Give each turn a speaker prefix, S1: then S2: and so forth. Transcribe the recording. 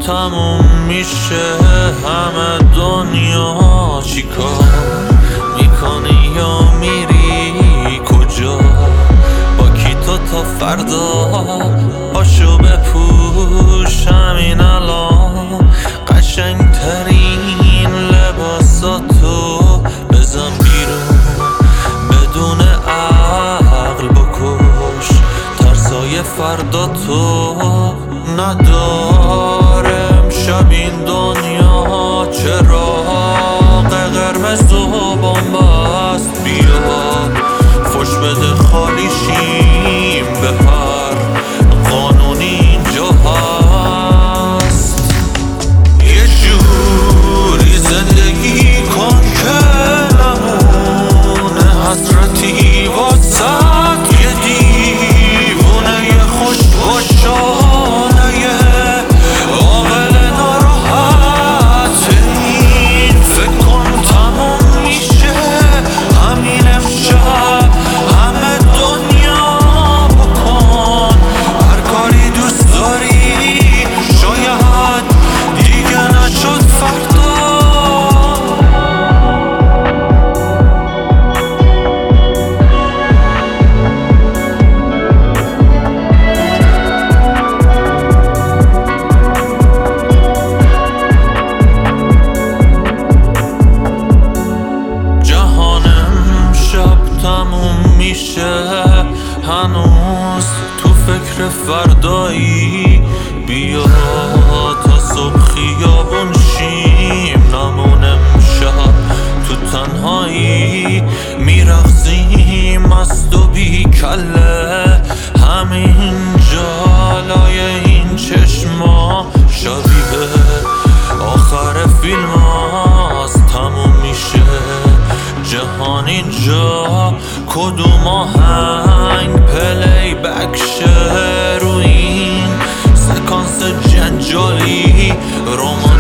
S1: تموم میشه همه دنیا چیکار میکنی یا میری کجا؟ با کی تو تا فردا پاشو بپوش همین الان قشنگترین لباساتو بزن بیرون بدون عقل بکش ترسای فردا تو نداره امشب این دنیا چراغ قرمز و بنبست بیا فش بده خالی شیم بپر قانونی اینجا هست یه جوری زندگی کن که نمونه حسرتی واسد یه دیوونه یه خوش باشانه عاقل ناراحت این فکر کن تموم میشه همین امشب همه دنیا بکن هر کاری دوست داری شاید دیگه نشد فردا تموم میشه هنوز تو فکر فردایی بیا تا صبح خیابون شیم نمون امشب تو تنهایی میرقصیم مست و بی کله همین جالای این چشما شبیه آخر فیلم هاست تموم میشه جهان اینجا کدوم آهنگ پلی بک شه رو این سکانس جنجالی رومان